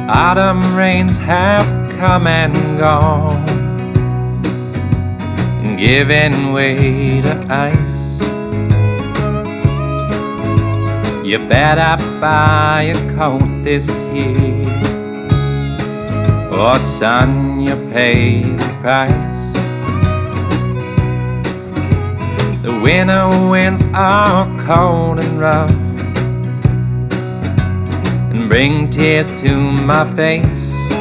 Autumn rains have come and gone and given way to ice. You better buy a coat this year, or son, you pay the price. The winter winds are cold and rough and bring tears to my face.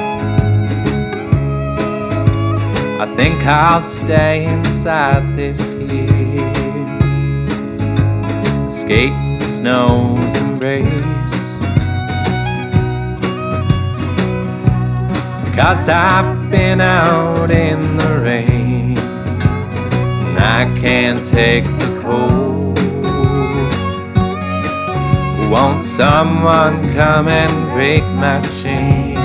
I think I'll stay inside this year, escape the snow's embrace. 'Cause I've been out in the rain and I can't take the cold. Won't someone come and break my chain,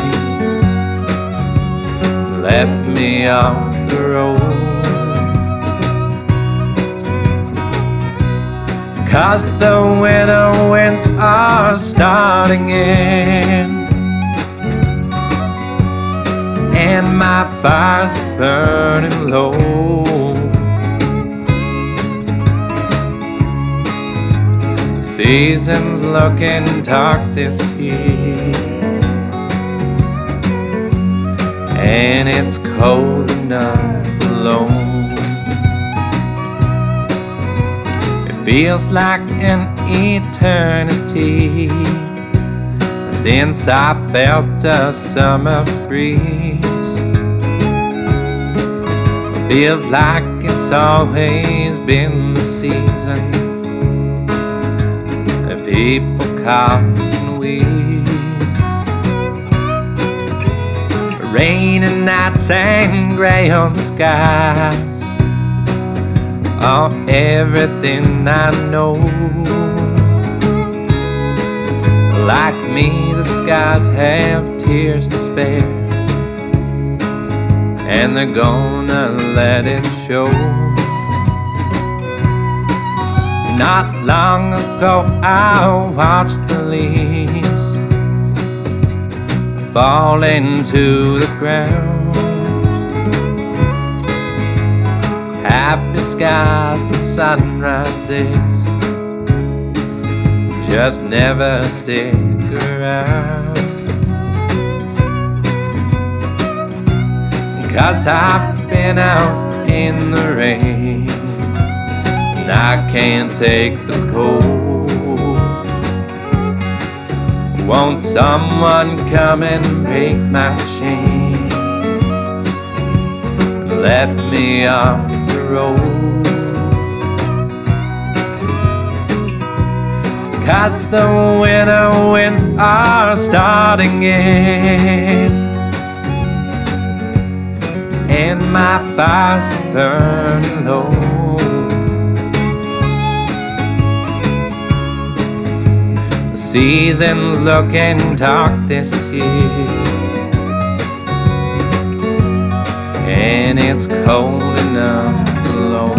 let me off the road? 'Cause the winter winds are starting in, and my fire's burning low. Season's looking dark this year, and it's cold enough alone. It feels like an eternity since I felt a summer breeze. It feels like it's always been the season that people cough and wheeze. Rainy nights and gray on skies are everything I know. Like me, the skies have tears to spare, and they're gonna let it show. Not long ago I watched the leaves fall into the ground. Happy skies and sunrises just never stick around. 'Cause I've been out in the rain and I can't take the cold. Won't someone come and break my chain, let me off the road? 'Cause the winter winds are starting in, and my fire's burning low. The season's looking dark this year, and it's cold enough alone.